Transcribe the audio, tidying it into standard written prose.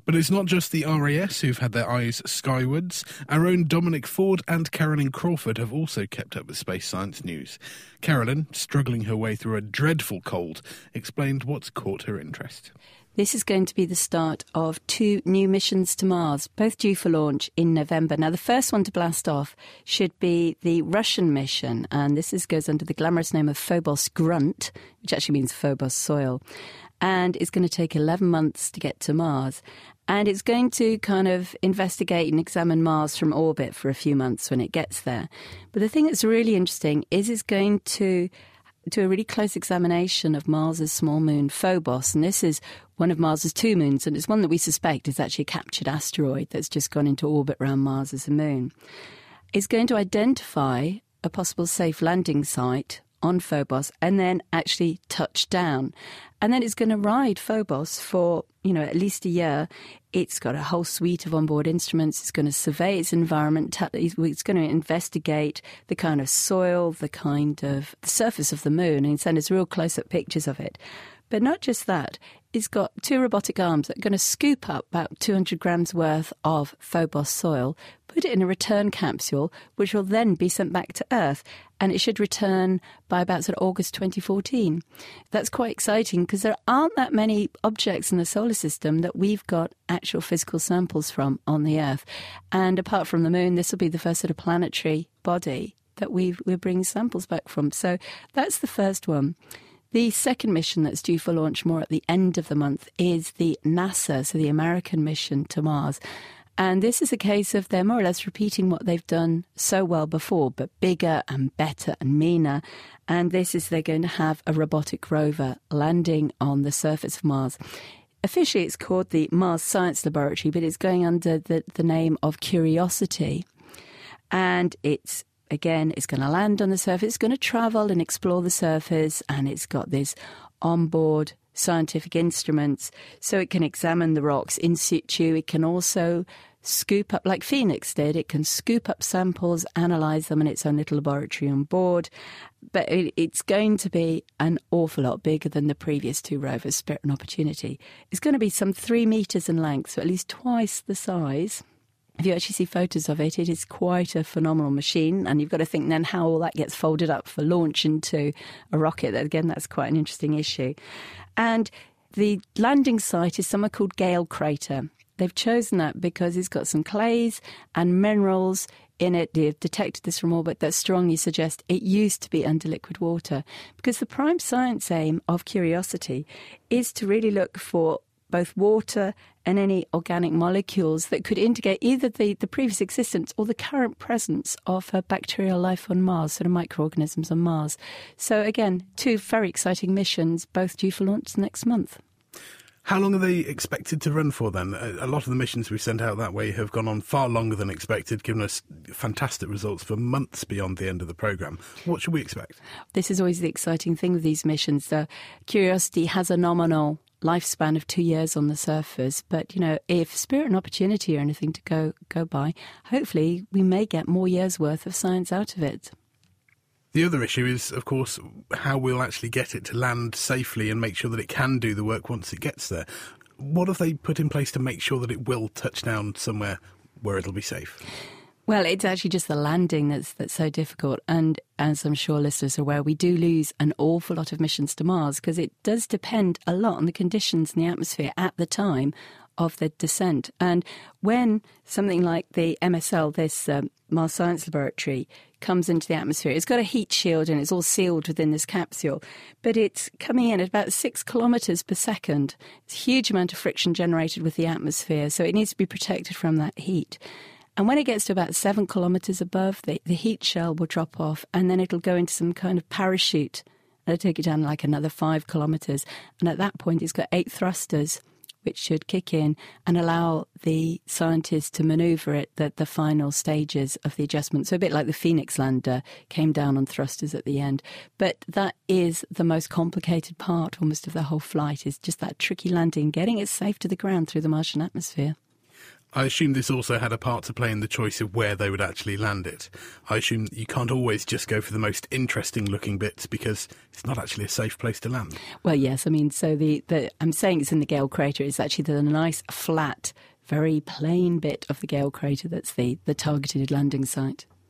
But it's not just the RAS who've had their eyes skywards. Our own Dominic Ford and Carolyn Crawford have also kept up with space science news. Carolyn, struggling her way through a dreadful cold, explained what's caught her interest. This is going to be the start of 2 new missions to Mars, both due for launch in November. Now, the first one to blast off should be the Russian mission, and this goes under the glamorous name of Phobos Grunt, which actually means Phobos soil, and it's going to take 11 months to get to Mars. And it's going to kind of investigate and examine Mars from orbit for a few months when it gets there. But the thing that's really interesting is it's going to do a really close examination of Mars's small moon, Phobos. And this is one of Mars's 2 moons, and it's one that we suspect is actually a captured asteroid that's just gone into orbit around Mars as a moon. It's going to identify a possible safe landing site on Phobos and then actually touch down. And then it's going to ride Phobos for, at least a year. It's got a whole suite of onboard instruments. It's going to survey its environment. It's going to investigate the kind of soil, the kind of the surface of the moon, and send us real close-up pictures of it. But not just that, it's got 2 robotic arms that are going to scoop up about 200 grams worth of Phobos soil, put it in a return capsule, which will then be sent back to Earth. And it should return by about August 2014. That's quite exciting because there aren't that many objects in the solar system that we've got actual physical samples from on the Earth. And apart from the moon, this will be the first planetary body that we're bringing samples back from. So that's the first one. The second mission that's due for launch more at the end of the month is the NASA, so the American mission to Mars. And this is a case of they're more or less repeating what they've done so well before, but bigger and better and meaner. And this is they're going to have a robotic rover landing on the surface of Mars. Officially, it's called the Mars Science Laboratory, but it's going under the name of Curiosity. And it's going to land on the surface. It's going to travel and explore the surface, and it's got this onboard scientific instruments, so it can examine the rocks in situ. It can also scoop up, like Phoenix did, it can scoop up samples, analyse them in its own little laboratory on board. But it's going to be an awful lot bigger than the previous 2 rovers, Spirit and Opportunity. It's going to be some 3 metres in length, so at least twice the size. If you actually see photos of it, it is quite a phenomenal machine. And you've got to think then how all that gets folded up for launch into a rocket. Again, that's quite an interesting issue. And the landing site is somewhere called Gale Crater. They've chosen that because it's got some clays and minerals in it. They've detected this from orbit that strongly suggest it used to be under liquid water. Because the prime science aim of Curiosity is to really look for both water and any organic molecules that could indicate either the previous existence or the current presence of bacterial life on Mars, sort of microorganisms on Mars. So again, 2 very exciting missions, both due for launch next month. How long are they expected to run for then? A lot of the missions we've sent out that way have gone on far longer than expected, giving us fantastic results for months beyond the end of the programme. What should we expect? This is always the exciting thing with these missions. Curiosity has a nominal lifespan of 2 years on the surface, but if Spirit and Opportunity are anything to go by, hopefully we may get more years worth of science out of it. The other issue is, of course, how we'll actually get it to land safely and make sure that it can do the work once it gets there. What have they put in place to make sure that it will touch down somewhere where it'll be safe? Well, it's actually just the landing that's so difficult. And as I'm sure listeners are aware, we do lose an awful lot of missions to Mars because it does depend a lot on the conditions in the atmosphere at the time of the descent. And when something like the MSL, this Mars Science Laboratory, comes into the atmosphere, it's got a heat shield and it's all sealed within this capsule, but it's coming in at about 6 kilometres per second. It's a huge amount of friction generated with the atmosphere, so it needs to be protected from that heat. And when it gets to about 7 kilometres above, the heat shell will drop off and then it'll go into some kind of parachute. It'll take it down like another 5 kilometres. And at that point, it's got 8 thrusters, which should kick in and allow the scientists to manoeuvre it at the final stages of the adjustment. So a bit like the Phoenix lander came down on thrusters at the end. But that is the most complicated part almost of the whole flight, is just that tricky landing, getting it safe to the ground through the Martian atmosphere. I assume this also had a part to play in the choice of where they would actually land it. I assume that you can't always just go for the most interesting looking bits because it's not actually a safe place to land. Well, yes, I mean, so I'm saying it's in the Gale crater. It's actually the nice, flat, very plain bit of the Gale crater that's the targeted landing site.